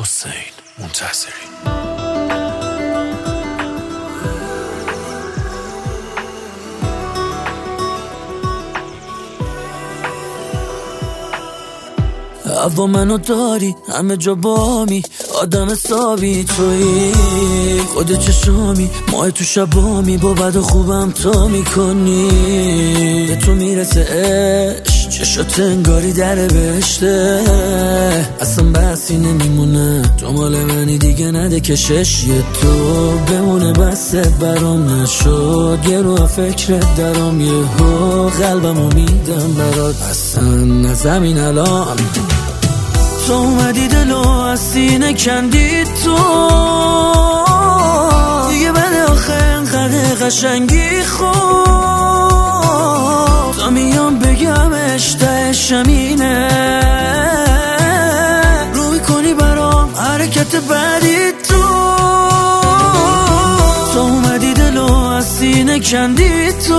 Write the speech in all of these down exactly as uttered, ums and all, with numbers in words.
حسین منتصری. هوا منو داری همه جا بامی، آدم حسابی تویی، خود چشامی ماه تو شبامی، با بد و خوبم تا میکنی. به تو میرسه عشق، چشات انگاری در بهشته، اصلا بحثی نمیمونه، تو مال منی دیگه نده کشش، یه تو بمونه بسته برام نشد، یه رو فکرت درام، یه هو قلبمو میدم برات، اصلا نزمین الان تو اومدی دلو از سینه کندی، تو دیگه بده آخه انقدر قشنگی، خود تا میام بگمش تهش همینه، روی کنی برام حرکت بعدی، تو تو اومدی دلو از سینه کندی، تو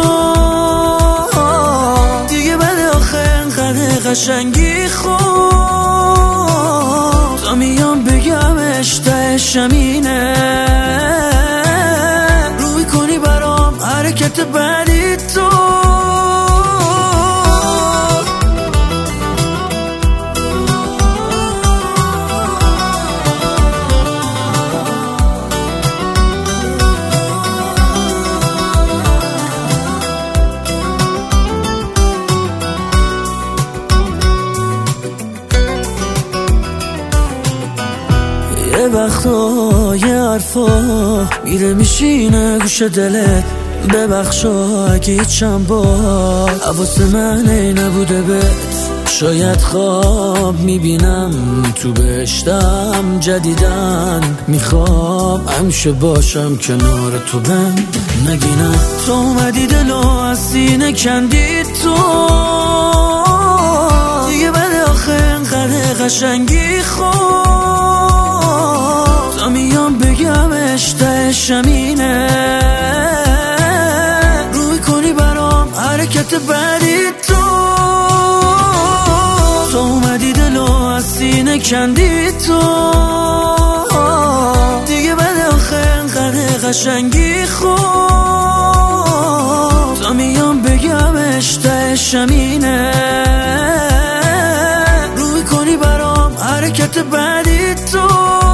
دیگه بده آخه انقدر قشنگی، خود تا میام بگمش تهش همینه، روی کنی برام حرکت بعدی، تو یه وقتا یه حرفا میره میشینه گوش دلت، ببخشا اگه هیچم بار حواس من ای نبوده بهت، شاید خواب میبینم تو بهشتم جدیدن، میخوام همیشه باشم کنار تو، بهم نگینم تو اومدی دلو از سینه کندی، تو دیگه بده آخه انقدر قشنگی، خود تا میام بگمش تهش همینه، روی کنی برام حرکت بعدی، تو تو اومدی دلو از سینه کندی، تو دیگه بده آخه انقدر قشنگی، خود تا میام بگمش تهش همینه، روی کنی برام حرکت بعدی، تو